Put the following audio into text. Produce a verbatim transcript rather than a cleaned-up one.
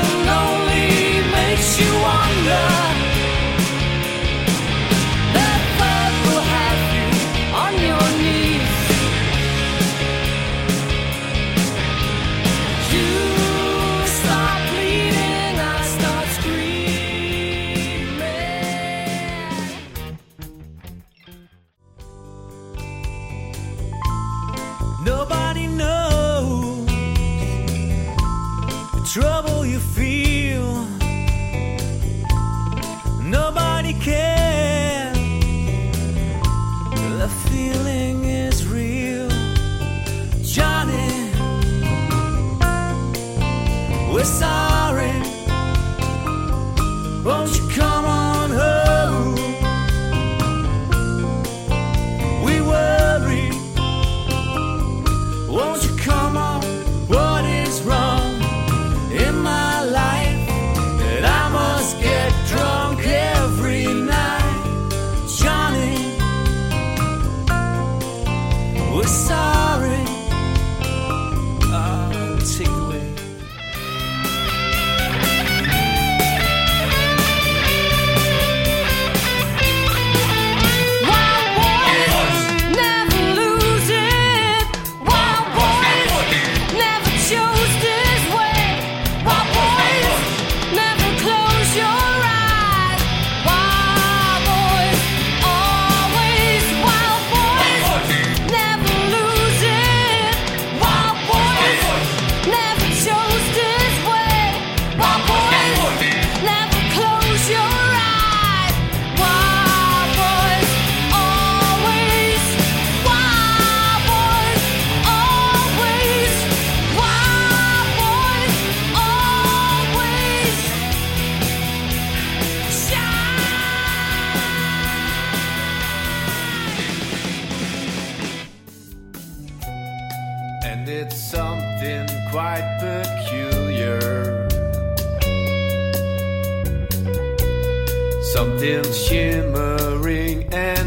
and only makes you wonder. That thought will have you on your knees. You start bleeding, I start screaming. Nobody knows the trouble you feel. Nobody cares. The feeling is real. Johnny, we're sorry. Won't you come on home? We worry. Won't you come on? What is wrong in my life that I must get drunk every night? Johnny, we're sorry. Uh, take it away. Wild boys never lose it. Wild boys never chose this way. Wild boys never close your eyes. Wild boys always. Wild boys never lose it. Wild boys never chose this way. Wild boys never close your eyes. Wild boys always. Wild boys always. Wild boys always. And it's something quite peculiar. Something shimmering and